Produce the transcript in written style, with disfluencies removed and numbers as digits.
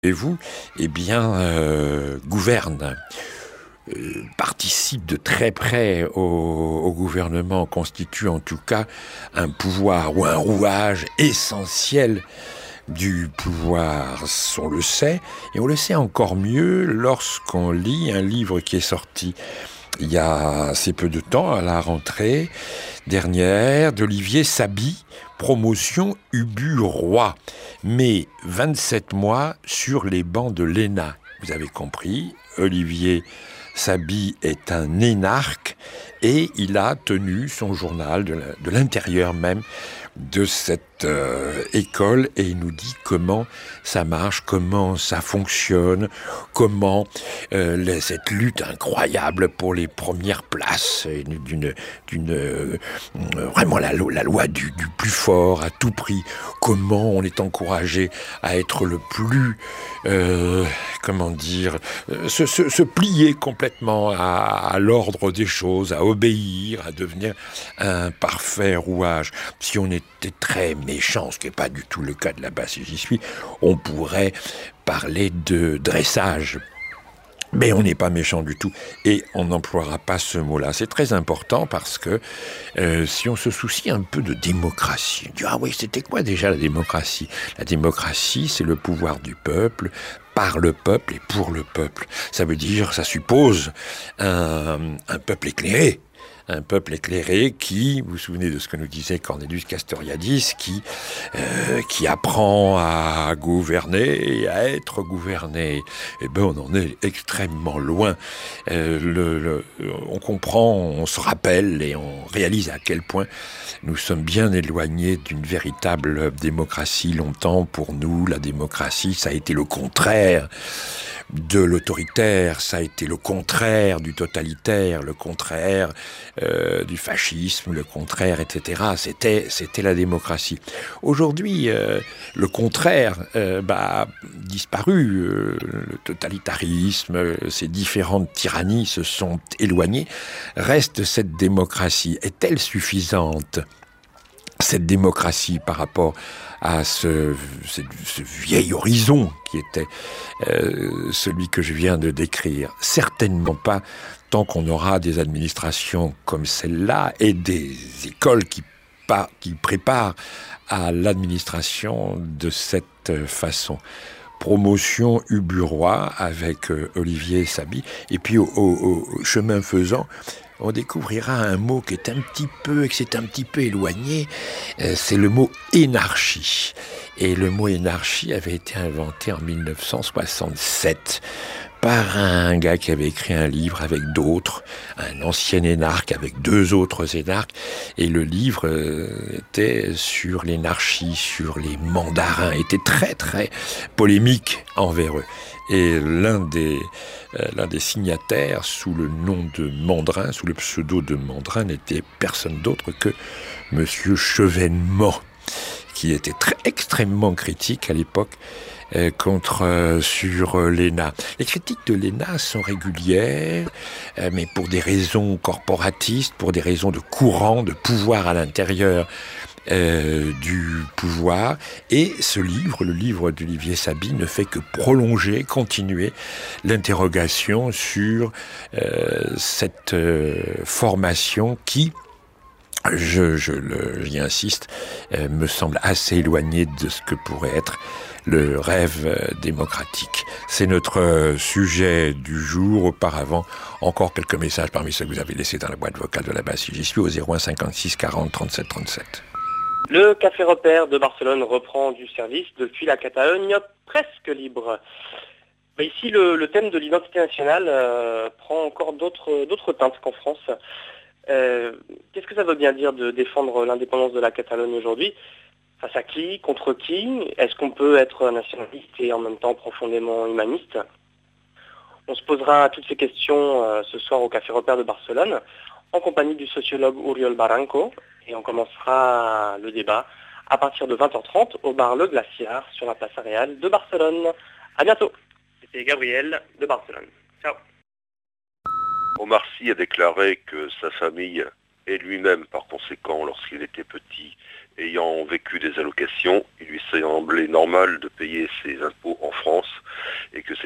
Et vous, eh bien, gouverne, participe de très près au gouvernement, constitue en tout cas un pouvoir ou un rouage essentiel du pouvoir, on le sait, et on le sait encore mieux lorsqu'on lit un livre qui est sorti il y a assez peu de temps, à la rentrée dernière, d'Olivier Saby, Promotion Ubu Roi. Mais 27 mois sur les bancs de l'ENA. Vous avez compris, Olivier Saby est un énarque et il a tenu son journal de l'intérieur même de cette école et il nous dit comment ça marche, comment ça fonctionne, comment cette lutte incroyable pour les premières places, vraiment la loi du plus fort à tout prix, comment on est encouragé à être le plus, se plier complètement à l'ordre des choses, à obéir, à devenir un parfait rouage. Si on était très méchant, ce qui n'est pas du tout le cas de là-bas si j'y suis, on pourrait parler de dressage. Mais on n'est pas méchant du tout et on n'emploiera pas ce mot-là. C'est très important parce que si on se soucie un peu de démocratie, on dit ah oui, c'était quoi déjà la démocratie? La démocratie, c'est le pouvoir du peuple, par le peuple et pour le peuple. Ça veut dire, ça suppose un peuple éclairé. Un peuple éclairé qui, vous vous souvenez de ce que nous disait Cornelius Castoriadis, qui apprend à gouverner et à être gouverné. Eh ben, on en est extrêmement loin. On comprend, on se rappelle et on réalise à quel point nous sommes bien éloignés d'une véritable démocratie. Longtemps, pour nous, la démocratie, ça a été le contraire de l'autoritaire, ça a été le contraire du totalitaire, le contraire du fascisme, le contraire, etc. C'était la démocratie. Aujourd'hui, le contraire a disparu. Le totalitarisme, ces différentes tyrannies se sont éloignées. Reste cette démocratie. Est-elle suffisante, cette démocratie, par rapport à ce vieil horizon qui était celui que je viens de décrire? Certainement pas tant qu'on aura des administrations comme celle-là et des écoles qui préparent à l'administration de cette façon. Promotion Ubu-Roi avec Olivier Saby. Et puis au chemin faisant, on découvrira un mot qui est un petit peu éloigné, c'est le mot énarchie. Et le mot énarchie avait été inventé en 1967 par un gars qui avait écrit un livre avec d'autres, un ancien énarque avec deux autres énarques, et le livre était sur l'énarchie, sur les mandarins, était très très polémique envers eux. Et l'un des signataires, sous le nom de Mandrin, sous le pseudo de Mandrin, n'était personne d'autre que Monsieur Chevènement, qui était extrêmement critique à l'époque sur l'ENA. Les critiques de l'ENA sont régulières, mais pour des raisons corporatistes, pour des raisons de courant, de pouvoir à l'intérieur du pouvoir. Et ce livre, le livre d'Olivier Saby, ne fait que prolonger, continuer l'interrogation sur cette formation qui, j'y insiste, me semble assez éloignée de ce que pourrait être le rêve démocratique. C'est notre sujet du jour. Auparavant, encore quelques messages parmi ceux que vous avez laissés dans la boîte vocale de la base. J'y suis au 01 56 40 37 37. Le Café Repère de Barcelone reprend du service depuis la Catalogne presque libre. Mais ici, le thème de l'identité nationale prend encore d'autres teintes qu'en France. Qu'est-ce que ça veut bien dire de défendre l'indépendance de la Catalogne aujourd'hui? Face à qui? Contre qui? Est-ce qu'on peut être nationaliste et en même temps profondément humaniste? On se posera toutes ces questions ce soir au Café Repère de Barcelone, en compagnie du sociologue Oriol Barranco, et on commencera le débat à partir de 20h30 au bar Le Glaciar sur la place Aréal de Barcelone. À bientôt. C'était Gabriel de Barcelone. Ciao. Omar Sy a déclaré que sa famille Et lui-même, par conséquent, lorsqu'il était petit, ayant vécu des allocations, il lui semblait normal de payer ses impôts en France